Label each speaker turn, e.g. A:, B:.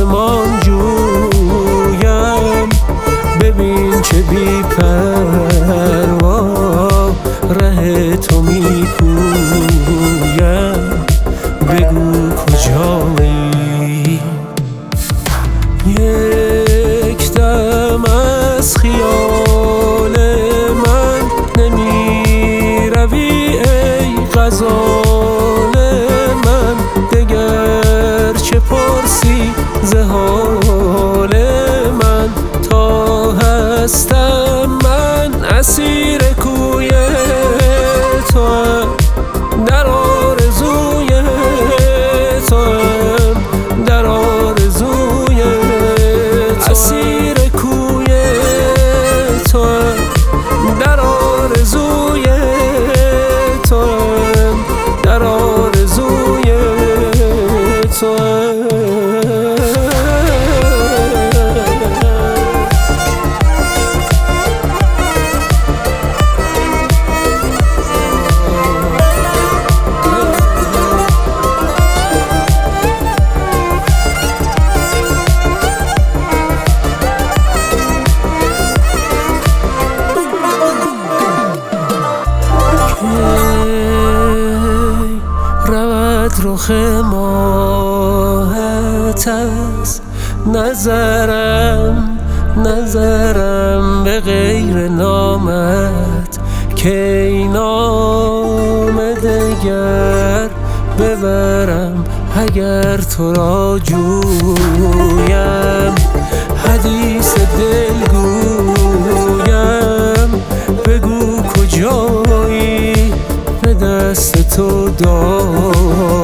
A: آسمان جویم، ببین چه بی پروا ره تو می پویم، بگو کجایی. یک دم از خیال من نمی روی ای غزال من، دگر چه پرسی ز حال من، تا هستم من اسیر کوی توام، در آرزوی توام، در آرزوی توام، اسیر کوی توام، در آرزوی توام، در آرزوی توام. رود رخ ماهت از نظرم به غیر نامت، که این نام دگر ببرم اگر تو را جویم، حدیث دل گویم، بگو کجایی به دست تو دارم.